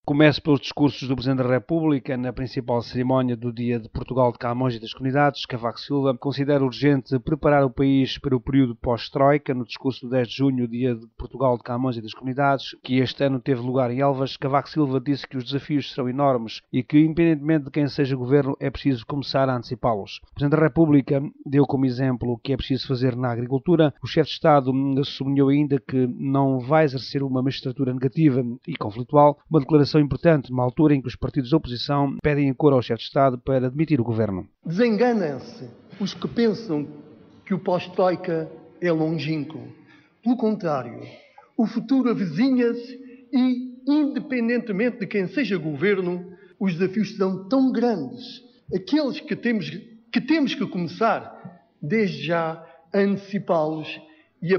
Começo pelos discursos do Presidente da República na principal cerimónia do Dia de Portugal de Camões e das Comunidades. Cavaco Silva considera urgente preparar o país para o período pós-Troika. No discurso do 10 de junho, Dia de Portugal de Camões e das Comunidades, que este ano teve lugar em Elvas, Cavaco Silva disse que os desafios serão enormes e que, independentemente de quem seja governo, é preciso começar a antecipá-los. O Presidente da República deu como exemplo o que é preciso fazer na agricultura. O chefe de Estado sublinhou ainda que não vai exercer uma magistratura negativa e conflitual, uma declaração importante numa altura em que os partidos da oposição pedem em coro ao chefe de Estado para demitir o governo. Desenganam-se os que pensam que o pós-Troika é longínquo. Pelo contrário, o futuro avizinha-se e, independentemente de quem seja governo, os desafios serão tão grandes, aqueles que temos que começar desde já a antecipá-los e a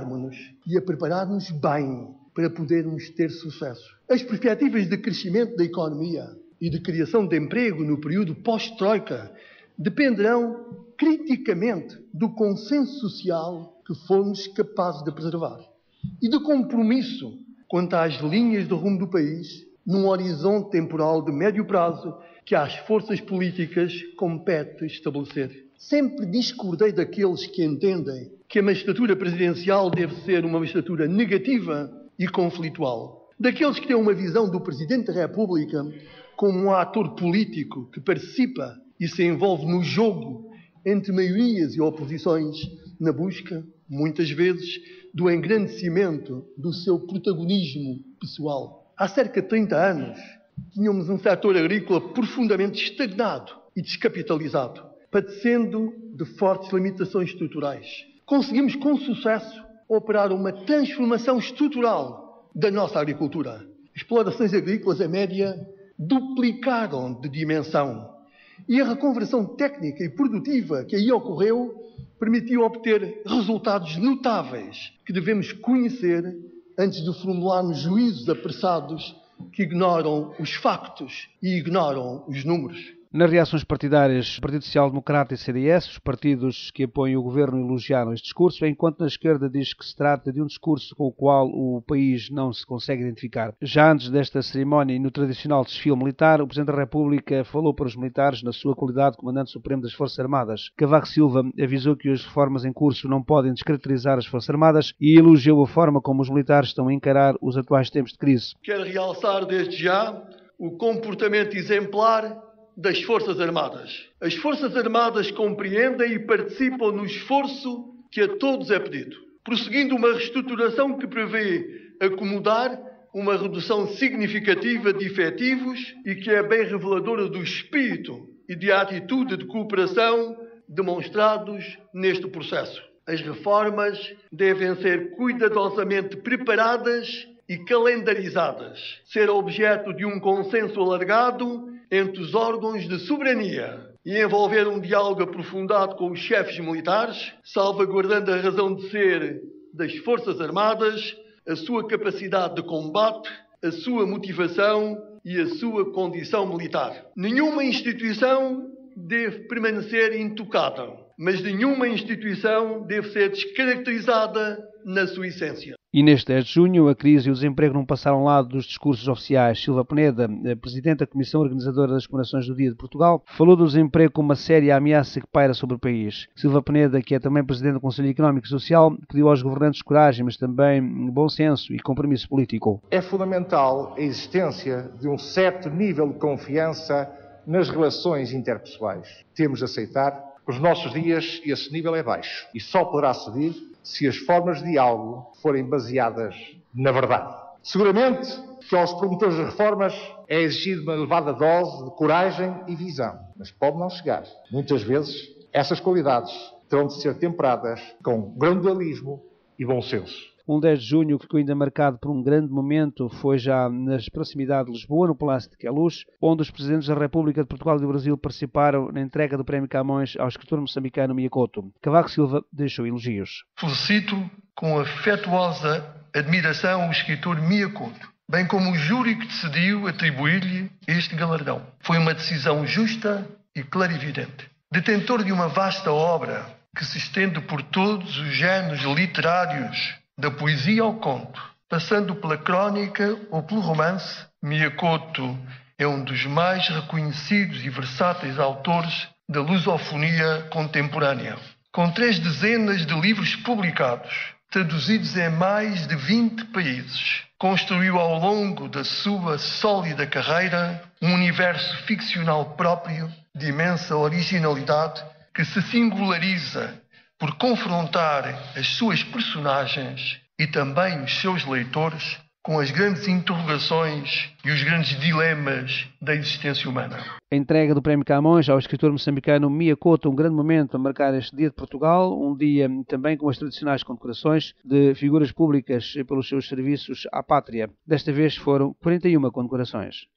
prepararmos bem para podermos ter sucesso. As perspectivas de crescimento da economia e de criação de emprego no período pós-Troika dependerão criticamente do consenso social que formos capazes de preservar e do compromisso quanto às linhas do rumo do país num horizonte temporal de médio prazo que às forças políticas compete estabelecer. Sempre discordei daqueles que entendem que a magistratura presidencial deve ser uma magistratura negativa e conflitual. Daqueles que têm uma visão do Presidente da República como um ator político que participa e se envolve no jogo entre maiorias e oposições na busca, muitas vezes, do engrandecimento do seu protagonismo pessoal. Há cerca de 30 anos, tínhamos um setor agrícola profundamente estagnado e descapitalizado, padecendo de fortes limitações estruturais. Conseguimos, com sucesso, operar uma transformação estrutural da nossa agricultura. Explorações agrícolas, em média, duplicaram de dimensão. E a reconversão técnica e produtiva que aí ocorreu permitiu obter resultados notáveis que devemos conhecer antes de formularmos juízos apressados que ignoram os factos e ignoram os números. Nas reações partidárias, o Partido Social Democrata e CDS, os partidos que apoiam o governo, elogiaram este discurso, enquanto na esquerda diz que se trata de um discurso com o qual o país não se consegue identificar. Já antes desta cerimónia e no tradicional desfile militar, o Presidente da República falou para os militares na sua qualidade de Comandante Supremo das Forças Armadas. Cavaco Silva avisou que as reformas em curso não podem descaracterizar as Forças Armadas e elogiou a forma como os militares estão a encarar os atuais tempos de crise. Quero realçar desde já o comportamento exemplar das Forças Armadas. As Forças Armadas compreendem e participam no esforço que a todos é pedido, prosseguindo uma reestruturação que prevê acomodar uma redução significativa de efetivos e que é bem reveladora do espírito e de atitude de cooperação demonstrados neste processo. As reformas devem ser cuidadosamente preparadas e calendarizadas, ser objeto de um consenso alargado entre os órgãos de soberania e envolver um diálogo aprofundado com os chefes militares, salvaguardando a razão de ser das Forças Armadas, a sua capacidade de combate, a sua motivação e a sua condição militar. Nenhuma instituição deve permanecer intocada, mas nenhuma instituição deve ser descaracterizada na sua essência. E neste 10 de junho, a crise e o desemprego não passaram ao lado dos discursos oficiais. Silva Peneda, Presidente da Comissão Organizadora das Comemorações do Dia de Portugal, falou do desemprego como uma séria ameaça que paira sobre o país. Silva Peneda, que é também Presidente do Conselho Económico e Social, pediu aos governantes coragem, mas também bom senso e compromisso político. É fundamental a existência de um certo nível de confiança nas relações interpessoais. Temos de aceitar que nos nossos dias esse nível é baixo e só poderá subir se as formas de diálogo forem baseadas na verdade. Seguramente que aos promotores de reformas é exigida uma elevada dose de coragem e visão, mas pode não chegar. Muitas vezes, essas qualidades terão de ser temperadas com gradualismo e bom senso. Um 10 de junho que ficou ainda marcado por um grande momento foi já nas proximidades de Lisboa, no Palácio de Queluz, onde os Presidentes da República de Portugal e do Brasil participaram na entrega do Prémio Camões ao escritor moçambicano Miyakoto. Cavaco Silva deixou elogios. Felicito com afetuosa admiração o escritor Miyakoto, bem como o júri que decidiu atribuir-lhe este galardão. Foi uma decisão justa e clarividente. Detentor de uma vasta obra que se estende por todos os géneros literários, da poesia ao conto, passando pela crónica ou pelo romance, Miyakoto é um dos mais reconhecidos e versáteis autores da lusofonia contemporânea. Com 3 dezenas de livros publicados, traduzidos em mais de 20 países, construiu ao longo da sua sólida carreira um universo ficcional próprio de imensa originalidade que se singulariza por confrontar as suas personagens e também os seus leitores com as grandes interrogações e os grandes dilemas da existência humana. A entrega do Prémio Camões ao escritor moçambicano Miyakoto, um grande momento a marcar este Dia de Portugal, um dia também com as tradicionais condecorações de figuras públicas pelos seus serviços à pátria. Desta vez foram 41 condecorações.